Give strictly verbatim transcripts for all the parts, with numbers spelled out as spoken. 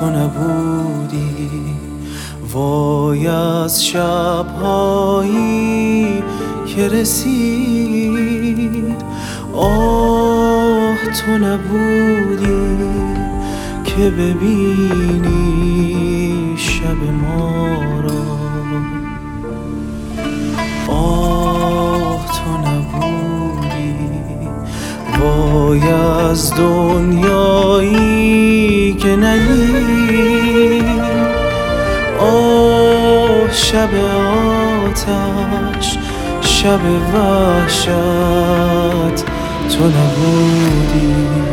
تو نبودی. وای از شبهایی که رسید، آه تو نبودی که ببینی شب ما را. آه تو نبودی. وای از دنیایی که ندید، آه شب آتش، شب وحشت تو نبودی.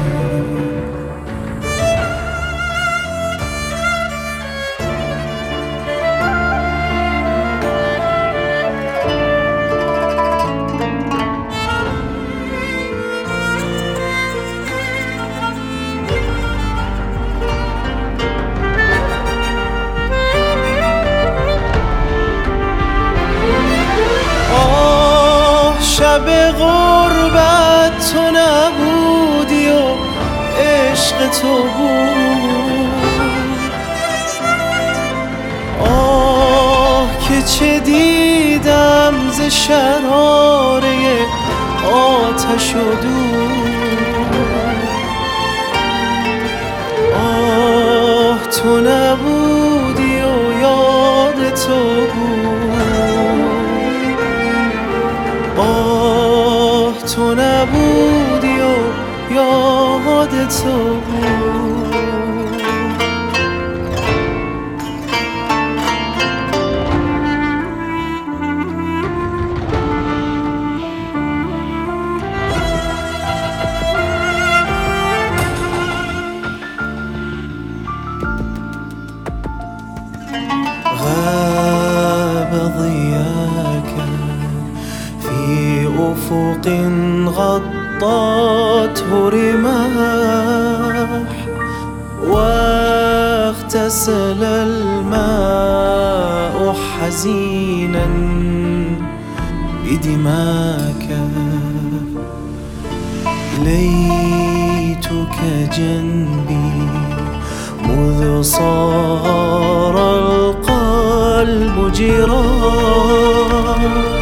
شب غربت تو نبودی و عشق تو بود. آه که چه دیدم ز شراره آتش و دود. آه تو نبودی و یاد تو بود. آه تو نبودی و یاد تو بود. غاب ضياك في أفق غطته رماح، واغتسل الماء حزينا بدماك. ليتك جنبي مذ صار القلب جراح،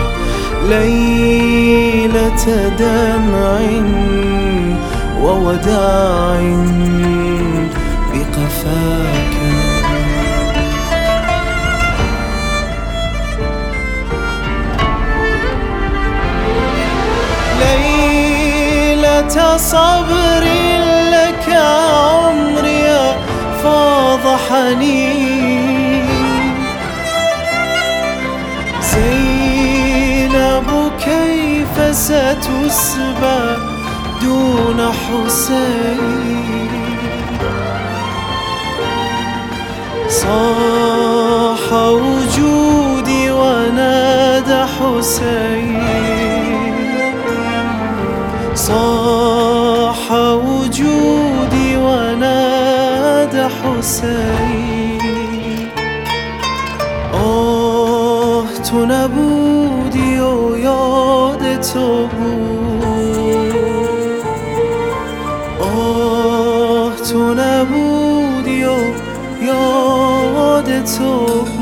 ليلة دمع ووداع بقفاك. ليلة صبر لك عمري فاض حنين، زينب كيف ستسبى دون حسين. صاح وجودي ونادى حسين، صاح وجودي ونادى حسين. آه تو نبودی و یاد تو بود. آه تو نبودی و یاد تو